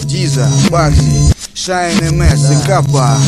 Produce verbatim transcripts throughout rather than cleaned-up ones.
Диза, Багзи, Шайн, МС и Капа.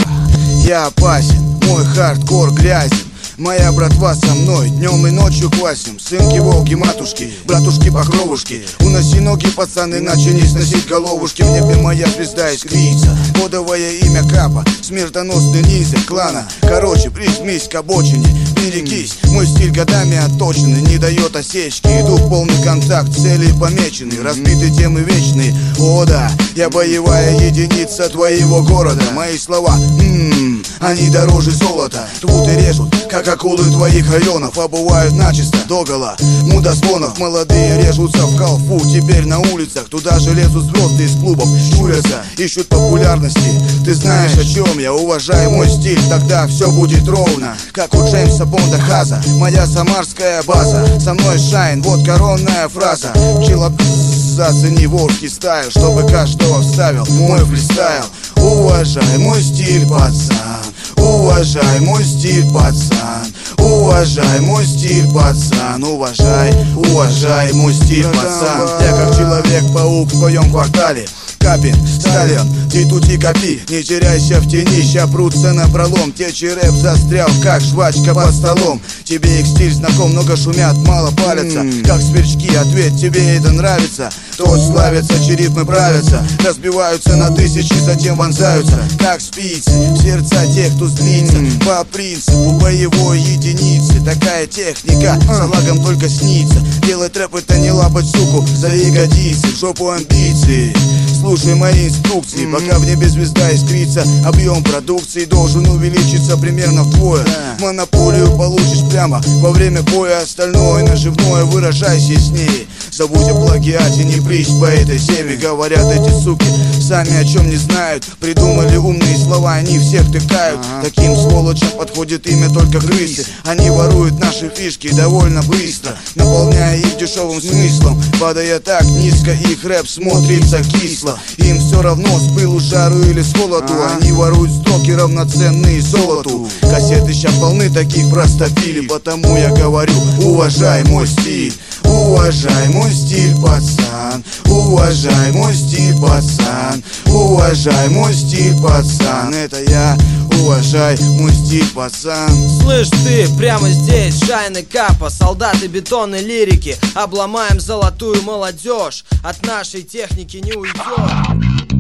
Я опасен, мой хардкор грязен. Моя братва со мной, днем и ночью квасим. Сынки, волки, матушки, братушки, покровушки. Уноси ноги, пацаны, начали сносить головушки. В небе моя звезда искрится, кодовое имя Капа. Смертоносный ниндзя клана. Короче, прижмись к обочине, берегись. Мой стиль годами отточенный, не дает осечки. Иду в полный контакт, цели помечены. Разбиты темы вечные, о да. Я боевая единица твоего города. Мои слова, ммм, они дороже золота. Твут и режут, как акулы твоих районов. Обувают начисто, догола, мудозвонов. Молодые режутся в халфу, теперь на улицах. Туда же лезут звезды из клубов, щурятся, ищут популярности. Ты знаешь, о чем я, уважай мой стиль. Тогда все будет ровно, как у Джеймса Бонда Хаза. Моя самарская база, со мной Шайн, вот коронная фраза. Пчела, зацени волжский стайл, чтобы каждого вставил мой фристайл. Уважай мой стиль, пацан. Уважай мой стиль, пацан. Уважай мой стиль, пацан. Уважай, уважай мой стиль, пацан. Я как Человек-паук в твоем квартале. Капин, Сталин, титути копи. Не теряйся в тени, ща прутся напролом. Течий рэп застрял, как жвачка под столом. Тебе их стиль знаком, много шумят, мало палятся. mm. Как сверчки, ответь, тебе это нравится. Тот славится, чьи ритмы правятся. Разбиваются на тысячи, затем вонзаются, как спицы, в сердца тех, кто злится. mm. По принципу боевой единицы. Такая техника салагам только снится. Делать рэп это не лапать суку за ягодицы, в жопу амбиции. Слушай мои инструкции, mm-hmm. пока в небе звезда искрится. Объем продукции должен увеличиться примерно вдвое. yeah. Монополию получишь прямо во время боя. Остальное наживное выражайся яснее. Забудь о плагиате, не прись по этой теме. Говорят эти суки, сами о чем не знают. Придумали умные слова, они всех тыкают. uh-huh. Таким сволочам подходит имя только крысы. Они воруют наши фишки довольно быстро, наполняя их дешевым смыслом. Падая так низко, их рэп смотрится кисло. Им все равно с пылу, жару или с холоду. а? Они воруют строки, равноценные золоту. Кассеты ща полны таких простофилей. Потому я говорю, уважай мой стиль. Уважай мой стиль, пацан. Уважай мой стиль, пацан. Уважай мой стиль, пацан. Это я, уважай мой стиль, пацан. Слышь ты, прямо здесь Шайн и Капа, солдаты бетонной лирики. Обломаем золотую молодежь, от нашей техники не уйдет.